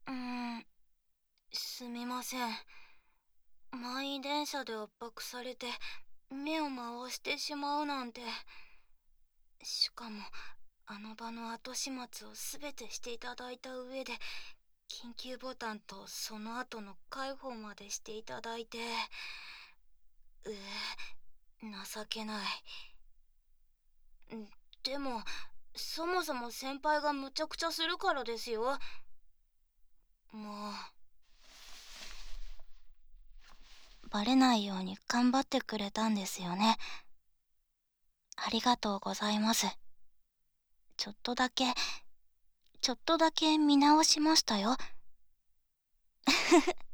うーん、すみません。満員電車で圧迫されて目を回してしまうなんて。しかも、あの場の後始末をすべてしていただいた上で、緊急ボタンとその後の介抱までしていただいて、情けない。でも、そもそも先輩がむちゃくちゃするからですよ。もバレないように頑張ってくれたんですよね。ありがとうございます。ちょっとだけ、ちょっとだけ見直しましたよ。